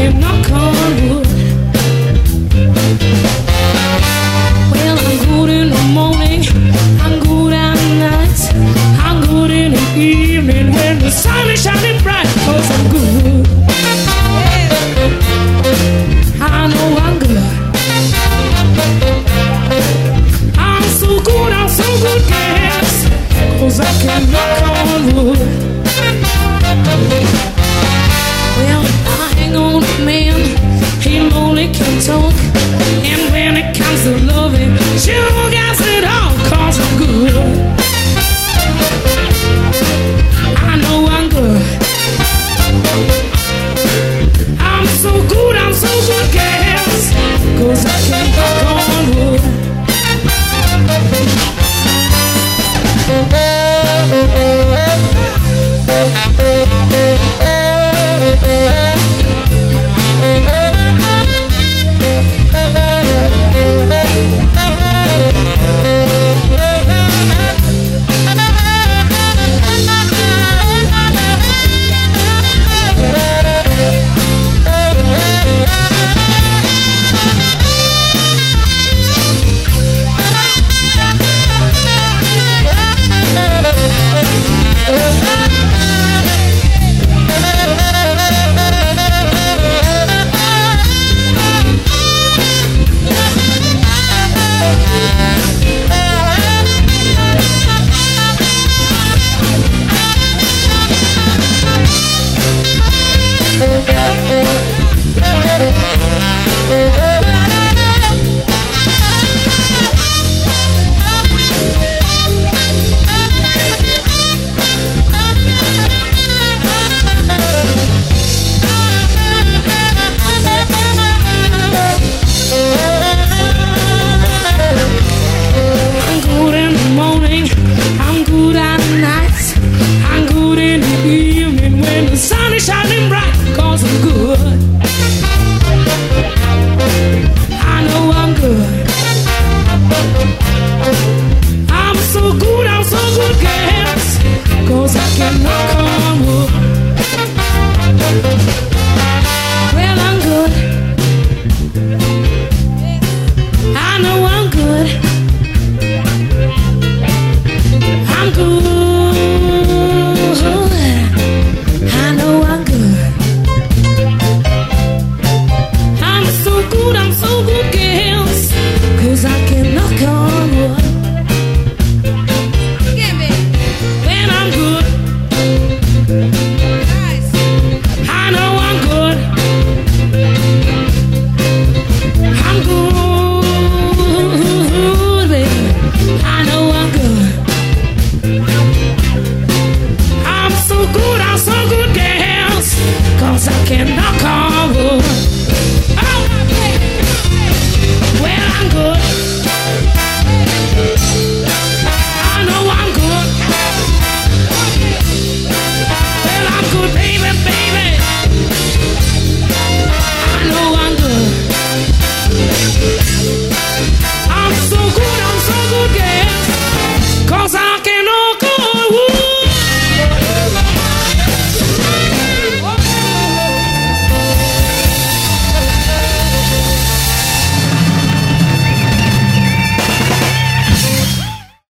can knock on wood. Well, I'm good in the morning, I'm good at night, I'm good in the evening when the sun is shining bright, 'cause I'm good. I know I'm good. I'm so good, yes, 'cause I can knock on wood. Well, I hang on a man, he only can talk, and when it comes to loving, sure got it all, 'cause I'm good. I know I'm good. I'm so good, yes, 'cause I can knock on wood.